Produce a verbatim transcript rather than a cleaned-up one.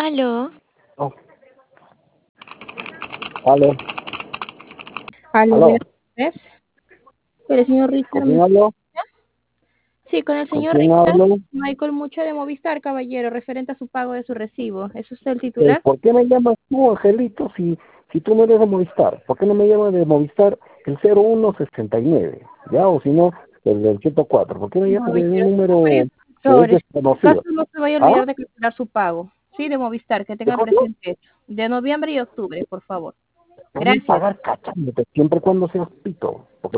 Aló. Oh, aló, Aló, aló. buenas tardes. Con el señor ¿Con Richard. quién hablo? Sí, con el ¿Con señor quién Richard. hablo? Michael Mucho de Movistar, caballero, referente a su pago de su recibo. ¿Es usted el Eh, titular? ¿Por qué me llamas tú, Angelito, si, si tú no eres de Movistar? ¿Por qué no me llamas de Movistar el cero uno sesenta y nueve? ¿Ya? O si no, el del ciento cuatro. ¿Por qué me llamas de un Caballero, número varios que es factores. En este desconocido? caso no se vaya a ¿Ah? olvidar de calcular su pago. Sí, de Movistar, que ¿Qué tenga cosa? presente eso. De noviembre y octubre, por favor. Voy a Gracias. pagar cachándote siempre y cuando seas pito. Porque